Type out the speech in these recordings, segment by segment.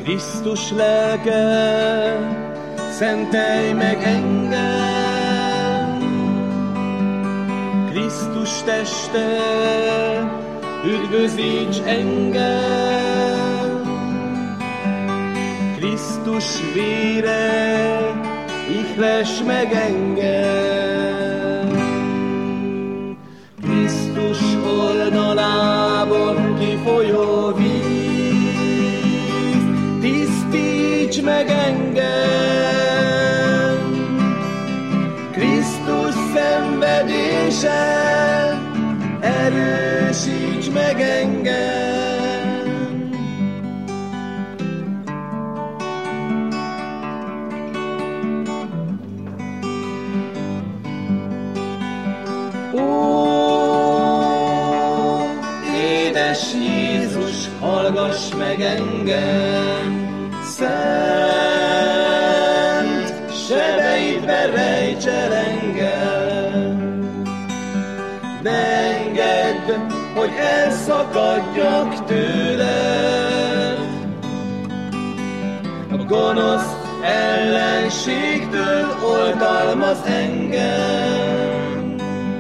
Krisztus lelke, szentelj meg engem, Krisztus teste, üdvözíts engem, Krisztus vére, ihless meg engem, Krisztus oldalából kifolyó víz, tisztíts meg engem, Krisztus szenvedése, erősíts meg engem. Ó, édes Jézus, hallgass meg engem, szent sebeidbe rejts el engem. Ne engedd, hogy elszakadjak tőled, a gonosz ellenségtől oltalmaz engem.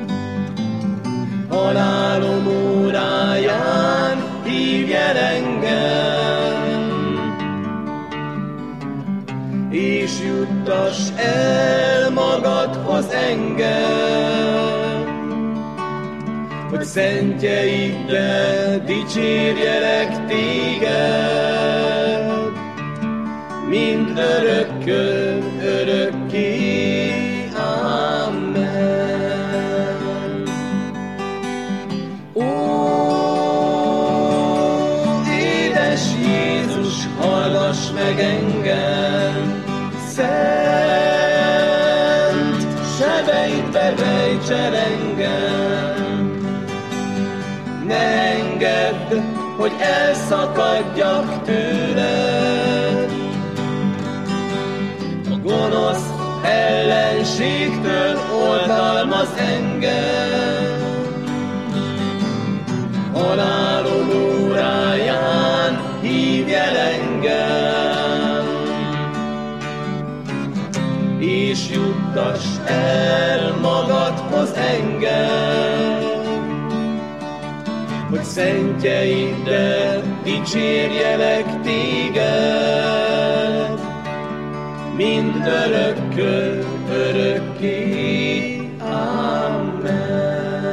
Halálom óráján hívj el engem, és juttass el magadhoz engem, hogy szentjeiddel dicsérjelek téged, mind örökkön örökké. Amen. Ó, édes Jézus, hallgass meg engem, szent sebeidbe rejts el engem. Ne engedd, hogy elszakadjak tőled, a gonosz ellenségtől oltalmaz engem. Halálom óráján hívj el engem, és juttass el magadhoz engem, hogy szentjeiddel dicsérjelek téged, mind örökkön örökké. Amen.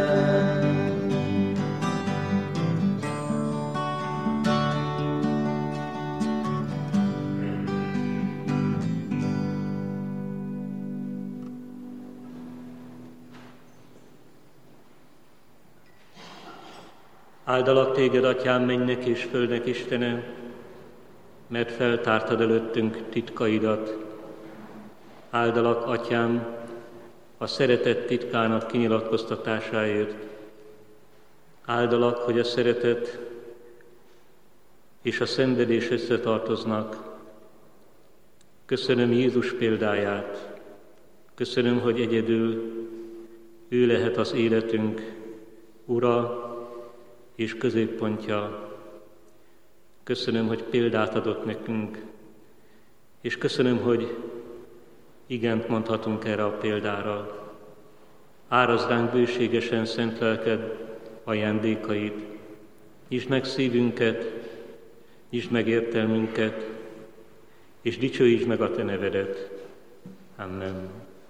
Áldalak téged, Atyám, mennynek és földnek Istene, mert feltártad előttünk titkaidat. Áldalak, Atyám, a szeretet titkának kinyilatkoztatásáért. Áldalak, hogy a szeretet és a szenvedés összetartoznak. Köszönöm Jézus példáját. Köszönöm, hogy egyedül ő lehet az életünk Ura és középpontja. Köszönöm, hogy példát adott nekünk, és köszönöm, hogy igent mondhatunk erre a példára. Árazd ránk bőségesen szent lelked ajándékait, nyisd meg szívünket, nyisd meg értelmünket, és dicsőítsd meg a te nevedet. Amen.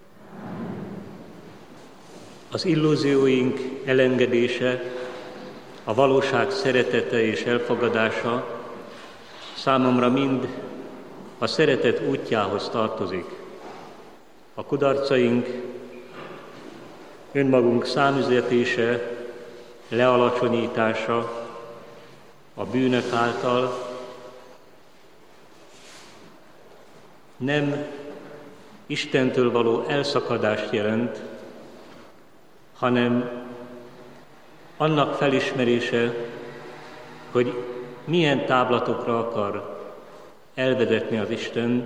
Az illúzióink elengedése, a valóság szeretete és elfogadása számomra mind a szeretet útjához tartozik. A kudarcaink, önmagunk számüzetése, lealacsonyítása a bűnök által nem Istentől való elszakadást jelent, hanem annak felismerése, hogy milyen táblatokra akar elvezetni az Isten,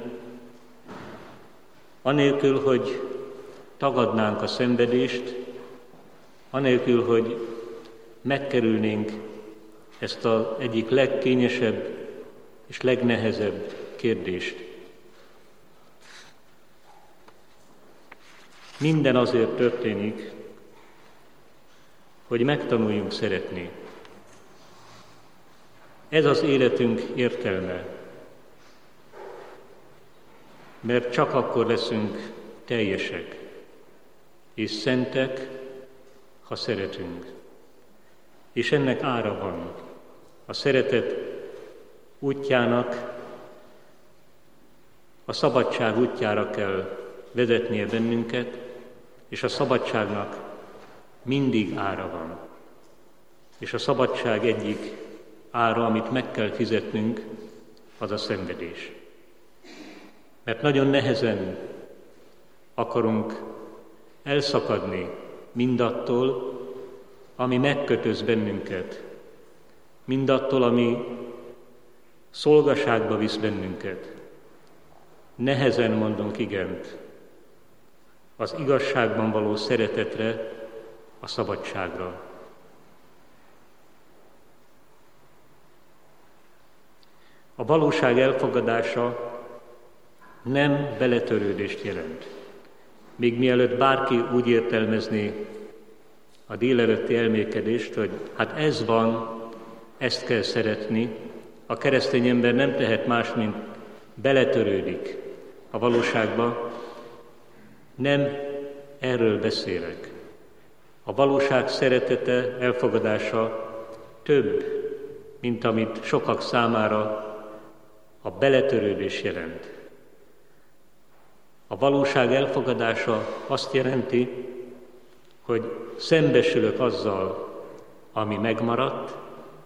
anélkül, hogy tagadnánk a szenvedést, anélkül, hogy megkerülnénk ezt az egyik legkényesebb és legnehezebb kérdést. Minden azért történik, hogy megtanuljunk szeretni. Ez az életünk értelme, mert csak akkor leszünk teljesek és szentek, ha szeretünk. És ennek ára van. A szeretet útjának, a szabadság útjára kell vezetnie bennünket, és a szabadságnak mindig ára van. És a szabadság egyik ára, amit meg kell fizetnünk, az a szenvedés. Mert nagyon nehezen akarunk elszakadni mindattól, ami megkötöz bennünket, mindattól, ami szolgaságba visz bennünket. Nehezen mondunk igent az igazságban való szeretetre, a szabadságra. A valóság elfogadása nem beletörődést jelent. Még mielőtt bárki úgy értelmezné a délelőtti elmélkedést, hogy hát ez van, ezt kell szeretni, a keresztény ember nem tehet más, mint beletörődik a valóságba. Nem erről beszélek. A valóság szeretete, elfogadása több, mint amit sokak számára a beletörődés jelent. A valóság elfogadása azt jelenti, hogy szembesülök azzal, ami megmaradt,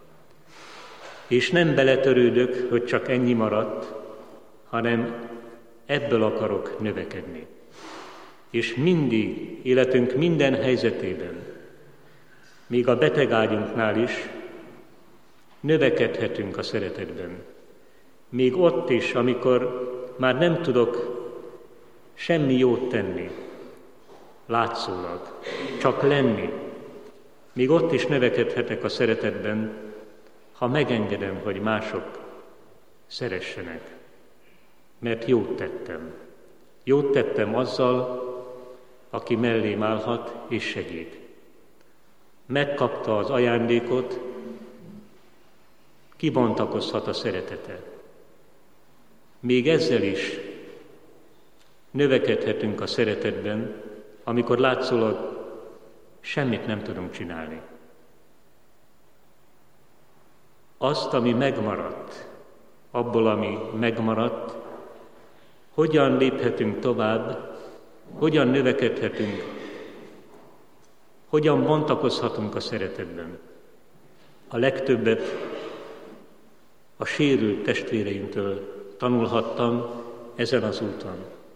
és nem beletörődök, hogy csak ennyi maradt, hanem ebből akarok növekedni. És mindig, életünk minden helyzetében, még a betegágyunknál is növekedhetünk a szeretetben. Még ott is, amikor már nem tudok semmi jót tenni, látszólag, csak lenni. Még ott is növekedhetek a szeretetben, ha megengedem, hogy mások szeressenek. Mert jót tettem. Jót tettem azzal, aki mellém állhat és segít. Megkapta az ajándékot, kibontakozhat a szeretete. Még ezzel is növekedhetünk a szeretetben, amikor látszólag semmit nem tudunk csinálni. Azt, ami megmaradt, abból, ami megmaradt, hogyan léphetünk tovább, hogyan növekedhetünk, hogyan bontakozhatunk a szeretetben. A legtöbbet a sérült testvéreimtől tanulhattam ezen az úton.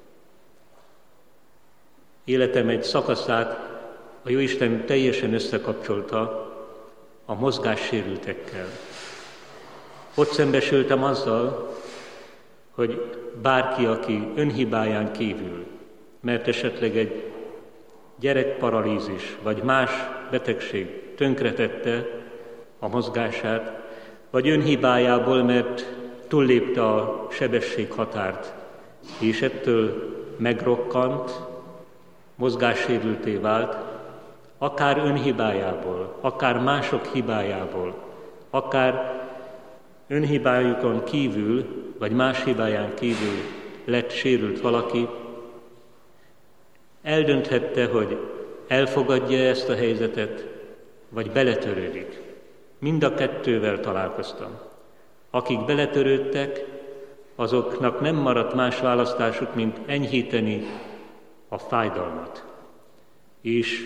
Életem egy szakaszát a Jóisten teljesen összekapcsolta a mozgássérültekkel. Ott szembesültem azzal, hogy bárki, aki önhibáján kívül, mert esetleg egy gyerekparalízis vagy más betegség tönkretette a mozgását, vagy önhibájából, mert túllépte a sebességhatárt, és ettől megrokkant, mozgássérülté vált, akár önhibájából, akár mások hibájából, akár önhibájukon kívül, vagy más hibáján kívül lett sérült valaki, eldönthette, hogy elfogadja ezt a helyzetet, vagy beletörődik. Mind a kettővel találkoztam. Akik beletörődtek, azoknak nem maradt más választásuk, mint enyhíteni a fájdalmat. És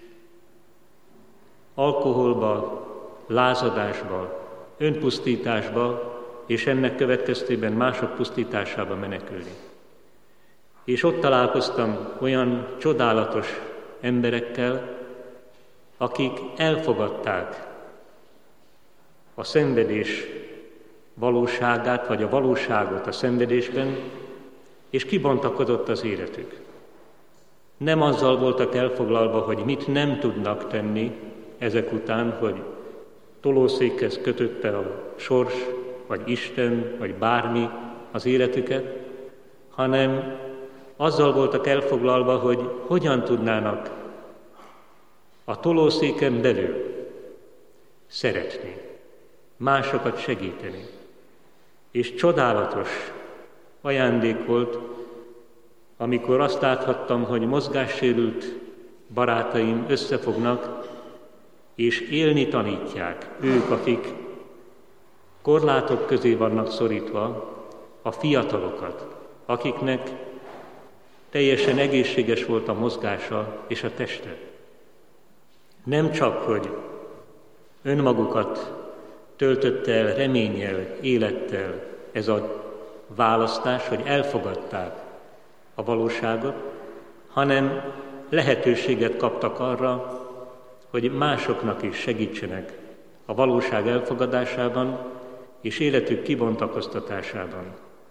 alkoholba, lázadásba, önpusztításba, és ennek következtében mások pusztításába menekülni. És ott találkoztam olyan csodálatos emberekkel, akik elfogadták a szenvedés valóságát, vagy a valóságot a szenvedésben, és kibontakozott az életük. Nem azzal voltak elfoglalva, hogy mit nem tudnak tenni ezek után, hogy tolószékhez kötötte a sors, vagy Isten, vagy bármi az életüket, hanem azzal voltak elfoglalva, hogy hogyan tudnának a tolószéken belül szeretni, másokat segíteni. És csodálatos ajándék volt, amikor azt láthattam, hogy mozgássérült barátaim összefognak, és élni tanítják ők, akik korlátok közé vannak szorítva, a fiatalokat, akiknek teljesen egészséges volt a mozgása és a teste. Nem csak, hogy önmagukat töltötte el reménnyel, élettel ez a választás, hogy elfogadták a valóságot, hanem lehetőséget kaptak arra, hogy másoknak is segítsenek a valóság elfogadásában és életük kibontakoztatásában.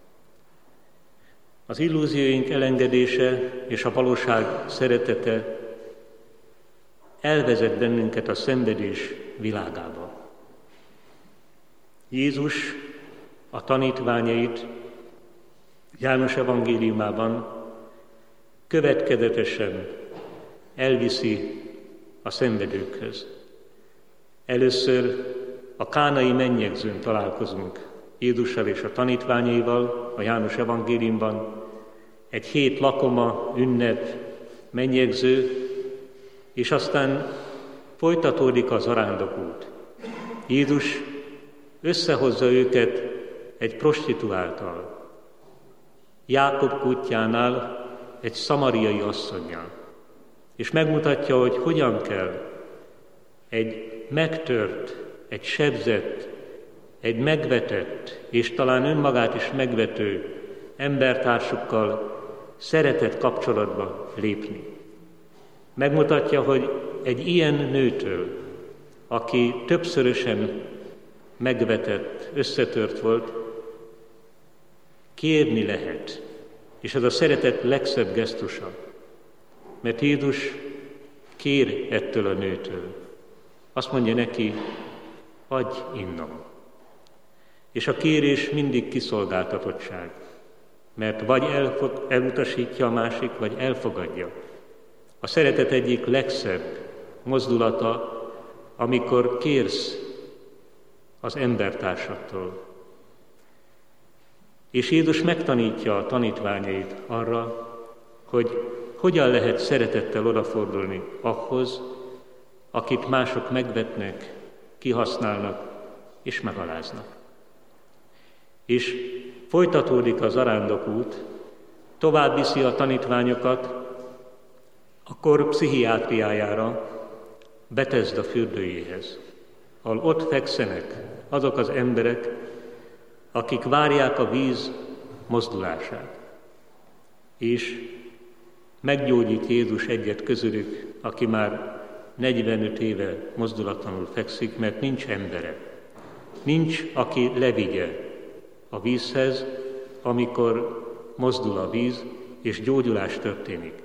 Az illúzióink elengedése és a valóság szeretete elvezet bennünket a szenvedés világába. Jézus a tanítványait János evangéliumában következetesen elviszi a szenvedőkhöz. Először a kánai mennyegzőn találkozunk Jézussal és a tanítványaival a János evangéliumban, egy 7 lakoma, ünnep, mennyegző, és aztán folytatódik a zarándokút. Jézus összehozza őket egy prostituálttal, Jákob kútjánál egy szamariai asszonnyal, és megmutatja, hogy hogyan kell egy megtört, egy sebzett, egy megvetett, és talán önmagát is megvető embertársukkal szeretett kapcsolatba lépni. Megmutatja, hogy egy ilyen nőtől, aki többszörösen megvetett, összetört volt, kérni lehet. És ez a szeretet legszebb gesztusa. Mert Jézus kér ettől a nőtől. Azt mondja neki, adj innom. És a kérés mindig kiszolgáltatottság. Mert vagy elutasítja a másik, vagy elfogadja. A szeretet egyik legszebb mozdulata, amikor kérsz az embertársattól. És Jézus megtanítja a tanítványait arra, hogy hogyan lehet szeretettel odafordulni ahhoz, akit mások megvetnek, kihasználnak és megaláznak. És folytatódik a zarándokút, tovább viszi a tanítványokat a kor pszichiátriájára, Betesda fürdőjéhez, ahol ott fekszenek azok az emberek, akik várják a víz mozdulását. És meggyógyít Jézus egyet közülük, aki már 45 éve mozdulatlanul fekszik, mert nincs embere. Nincs, aki levigye a vízhez, amikor mozdul a víz, és gyógyulás történik.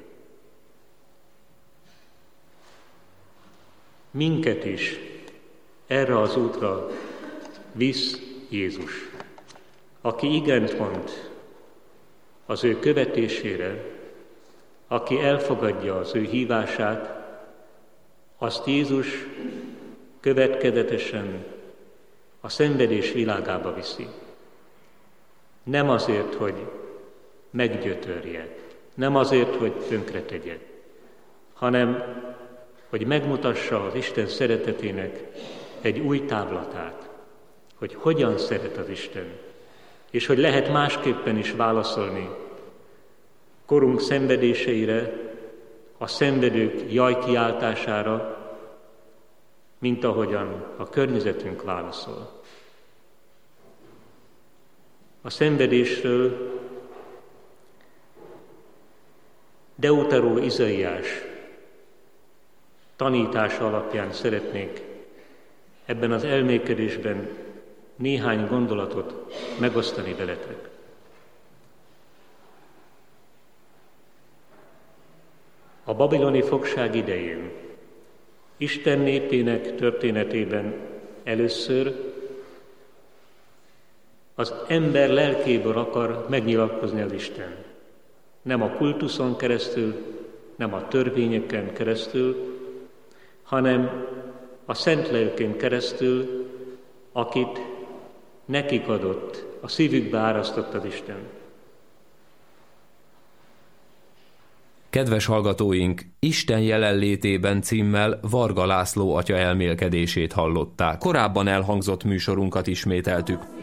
Minket is erre az útra visz Jézus, aki igent mond az ő követésére, aki elfogadja az ő hívását, azt Jézus következetesen a szenvedés világába viszi. Nem azért, hogy meggyötörje, nem azért, hogy tönkretegye, hanem hogy megmutassa az Isten szeretetének egy új távlatát, hogy hogyan szeret az Isten, és hogy lehet másképpen is válaszolni korunk szenvedéseire, a szenvedők jajkiáltására, mint ahogyan a környezetünk válaszol. A szenvedésről Deuteró Izaiás tanítása alapján szeretnék ebben az elmélkedésben néhány gondolatot megosztani veletek. A babiloni fogság idején Isten népének történetében először Az ember lelkéből akar megnyilatkozni az Isten. Nem a kultuszon keresztül, nem a törvényeken keresztül, hanem a Szent Lelkén keresztül, akit nekik adott, a szívükbe árasztott az Isten. Kedves hallgatóink, Isten jelenlétében címmel Varga László atya elmélkedését hallották. Korábban elhangzott műsorunkat ismételtük.